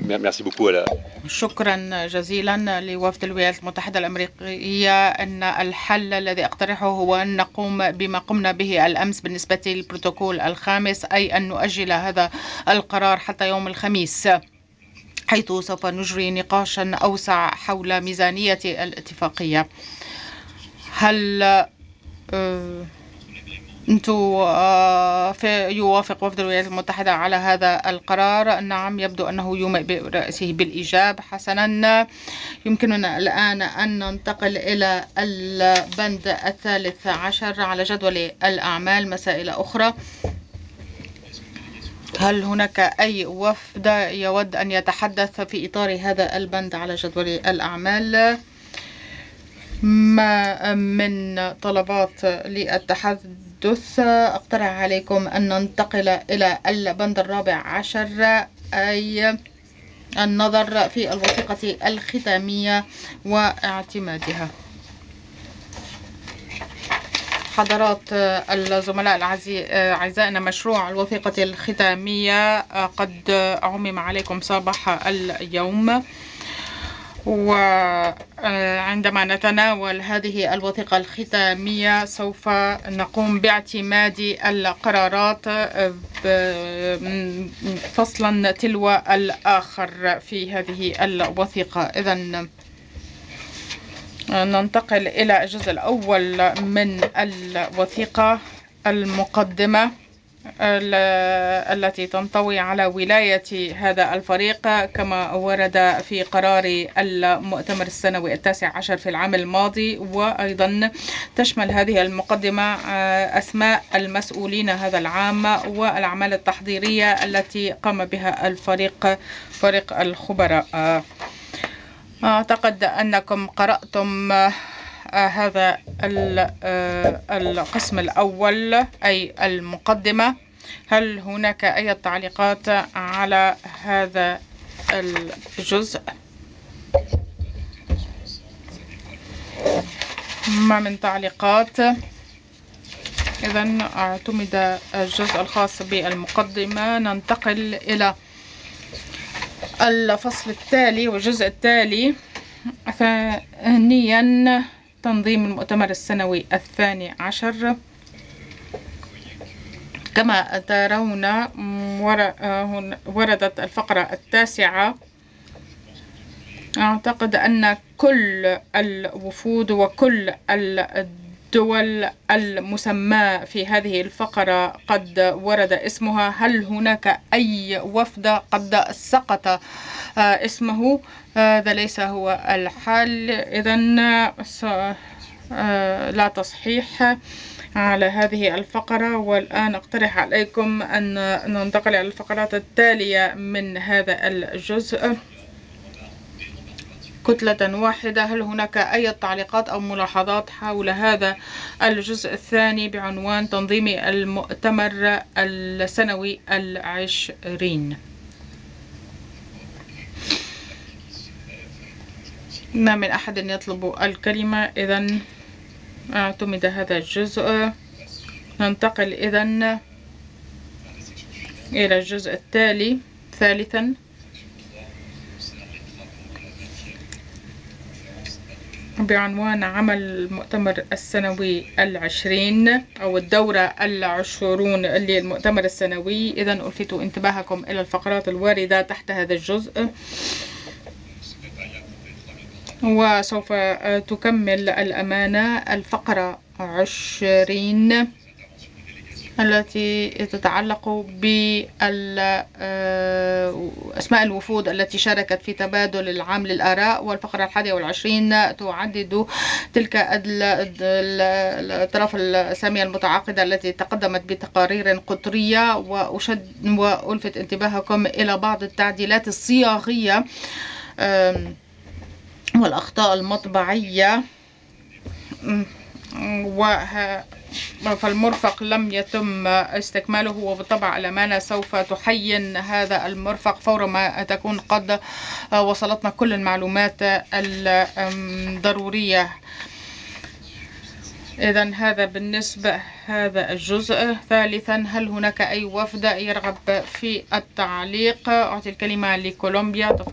شكرا جزيلا لوفد الولايات المتحدة الأمريكية. أن الحل الذي أقترحه هو أن نقوم بما قمنا به الأمس بالنسبة للبروتوكول الخامس، أي أن نؤجل هذا القرار حتى يوم الخميس، حيث سوف نجري نقاشا أوسع حول ميزانية الاتفاقية. هل يوافق وفد الولايات المتحدة على هذا القرار؟ نعم، يبدو أنه يومئ برأسه بالإيجاب. حسنا، يمكننا الآن أن ننتقل إلى البند 13 على جدول الأعمال. مسائل أخرى، هل هناك أي وفد يود أن يتحدث في إطار هذا البند على جدول الأعمال؟ ما من طلبات للتحدث. أقترح عليكم أن ننتقل إلى البند 14، أي النظر في الوثيقة الختامية واعتمادها. حضرات الزملاء أعزائنا، مشروع الوثيقة الختامية قد عمم عليكم صباح اليوم، وعندما نتناول هذه الوثيقة الختامية سوف نقوم باعتماد القرارات فصلا تلو الآخر في هذه الوثيقة. إذن ننتقل إلى الجزء الأول من الوثيقة، المقدمة التي تنطوي على ولاية هذا الفريق كما ورد في قرار المؤتمر السنوي 19 في العام الماضي. وأيضا تشمل هذه المقدمة أسماء المسؤولين هذا العام والأعمال التحضيرية التي قام بها فريق الخبراء. أعتقد أنكم قرأتم هذا القسم الأول أي المقدمة. هل هناك أي تعليقات على هذا الجزء؟ ما من تعليقات. إذن اعتمد الجزء الخاص بالمقدمة. ننتقل إلى الفصل التالي والجزء التالي. ثانيا، تنظيم المؤتمر السنوي 12. كما ترون وردت الفقرة 9. أعتقد أن كل الوفود وكل الدول المسماة في هذه الفقرة قد ورد اسمها. هل هناك أي وفد قد سقط اسمه؟ هذا ليس هو الحال. إذن لا تصحيح على هذه الفقرة. والآن أقترح عليكم أن ننتقل إلى الفقرات التالية من هذا الجزء كتلة واحدة. هل هناك أي تعليقات أو ملاحظات حول هذا الجزء الثاني بعنوان تنظيم المؤتمر السنوي 20؟ ما من أحد يطلب الكلمة. إذن اعتمد هذا الجزء. ننتقل إذن إلى الجزء التالي. ثالثا، بعنوان عمل المؤتمر السنوي 20 أو الدورة 20 للمؤتمر السنوي. إذن ألفت انتباهكم إلى الفقرات الواردة تحت هذا الجزء، وسوف تكمل الأمانة الفقرة 20 التي تتعلق بأسماء الوفود التي شاركت في تبادل العام للآراء. والفقرة 21 تعدد تلك الأطراف السامية المتعاقدة التي تقدمت بتقارير قطرية. وألفت انتباهكم إلى بعض التعديلات الصياغية والأخطاء المطبعية. فالمرفق لم يتم استكماله، وبالطبع الأمانة سوف تحين هذا المرفق فور ما تكون قد وصلتنا كل المعلومات الضرورية. إذن هذا بالنسبة هذا الجزء. ثالثا، هل هناك أي وفد يرغب في التعليق؟ أعطي الكلمة لكولومبيا.